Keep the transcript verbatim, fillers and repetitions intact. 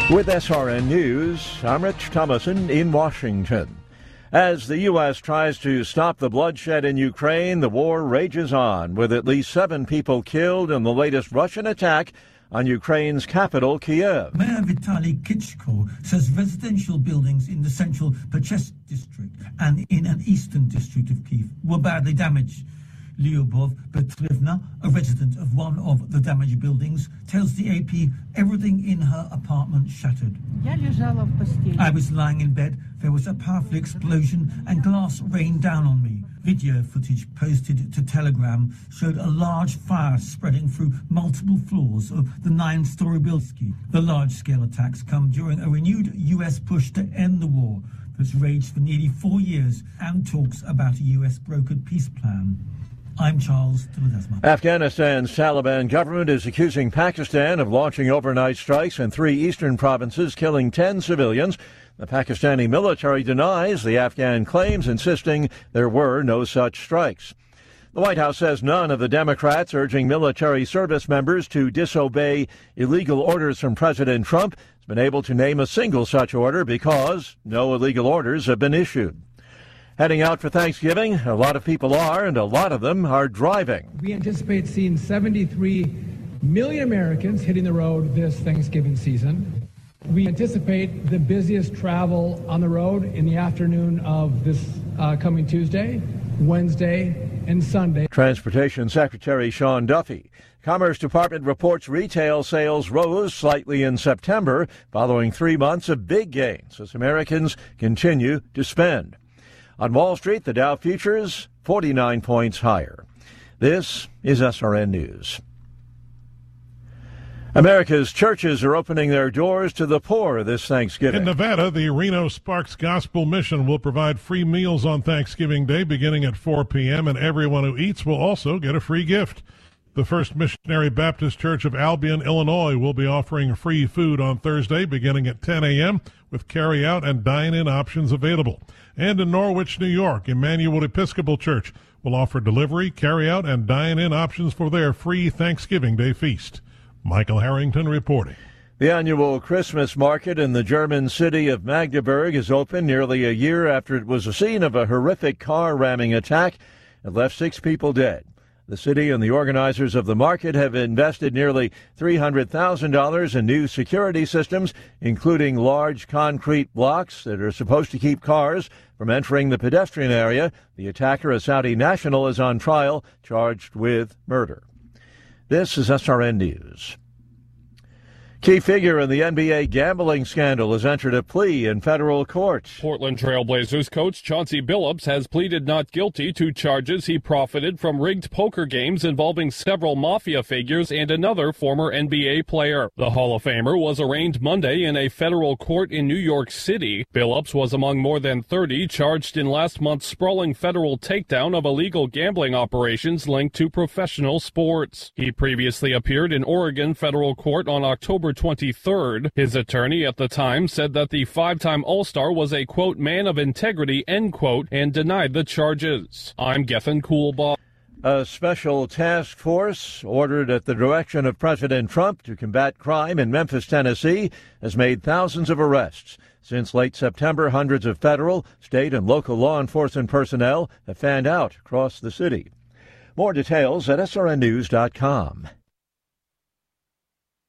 With S R N News, I'm Rich Thomason in Washington. As the U S tries to stop the bloodshed in Ukraine, the war rages on, with at least seven people killed in the latest Russian attack on Ukraine's capital, Kiev. Mayor Vitaly Klitschko says residential buildings in the central Pechest district and in an eastern district of Kiev were badly damaged. Lyubov Petrivna, a resident of one of the damaged buildings, tells the A P everything in her apartment shattered. I was lying in bed, there was a powerful explosion and glass rained down on me. Video footage posted to Telegram showed a large fire spreading through multiple floors of the nine-story building. The large-scale attacks come during a renewed U S push to end the war that's raged for nearly four years and talks about a U S brokered peace plan. I'm Charles Ledesma. Afghanistan's Taliban government is accusing Pakistan of launching overnight strikes in three eastern provinces, killing ten civilians. The Pakistani military denies the Afghan claims, insisting there were no such strikes. The White House says none of the Democrats urging military service members to disobey illegal orders from President Trump has been able to name a single such order because no illegal orders have been issued. Heading out for Thanksgiving, a lot of people are, and a lot of them are driving. We anticipate seeing seventy-three million Americans hitting the road this Thanksgiving season. We anticipate the busiest travel on the road in the afternoon of this uh, coming Tuesday, Wednesday, and Sunday. Transportation Secretary Sean Duffy. Commerce Department reports retail sales rose slightly in September following three months of big gains as Americans continue to spend. On Wall Street, the Dow futures forty-nine points higher. This is S R N News. America's churches are opening their doors to the poor this Thanksgiving. In Nevada, the Reno Sparks Gospel Mission will provide free meals on Thanksgiving Day beginning at four p.m., and everyone who eats will also get a free gift. The First Missionary Baptist Church of Albion, Illinois, will be offering free food on Thursday beginning at ten a.m. with carry-out and dine-in options available. And in Norwich, New York, Emmanuel Episcopal Church will offer delivery, carry-out, and dine-in options for their free Thanksgiving Day feast. Michael Harrington reporting. The annual Christmas market in the German city of Magdeburg is open nearly a year after it was the scene of a horrific car ramming attack that left six people dead. The city and the organizers of the market have invested nearly three hundred thousand dollars in new security systems, including large concrete blocks that are supposed to keep cars from entering the pedestrian area. The attacker, a Saudi national, is on trial, charged with murder. This is S R N News. Key figure in the N B A gambling scandal has entered a plea in federal court. Portland Trail Blazers coach Chauncey Billups has pleaded not guilty to charges he profited from rigged poker games involving several mafia figures and another former N B A player. The Hall of Famer was arraigned Monday in a federal court in New York City. Billups was among more than thirty charged in last month's sprawling federal takedown of illegal gambling operations linked to professional sports. He previously appeared in Oregon federal court on October twenty-third. His attorney at the time said that the five-time All-Star was a, quote, man of integrity, end quote, and denied the charges. I'm Gethin Coolbaugh. A special task force ordered at the direction of President Trump to combat crime in Memphis, Tennessee, has made thousands of arrests. Since late September, hundreds of federal, state, and local law enforcement personnel have fanned out across the city. More details at S R N news dot com.